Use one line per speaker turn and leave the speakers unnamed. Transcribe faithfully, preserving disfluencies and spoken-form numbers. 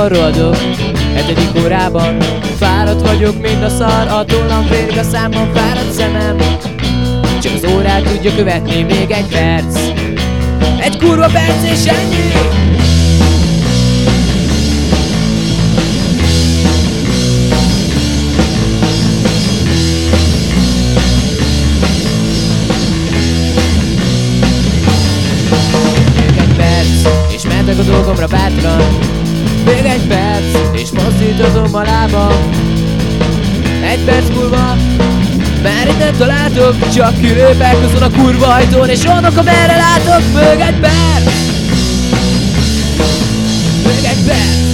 Hajnalban rohadok, hetedik órában. Fáradt vagyok, mind a szar, a tollam félig a számban, fáradt szemem. Csak az órát tudja követni, még egy perc. Egy kurva perc és ennyi. Még egy perc, és mentek a dolgomra bátran. Még egy perc, és mozdítozom a lábam. Egy perc múlva már itt nem találtok, csak kilépek azon a kurva ajtón, és onnak amerre látok. Még egy perc, még egy perc.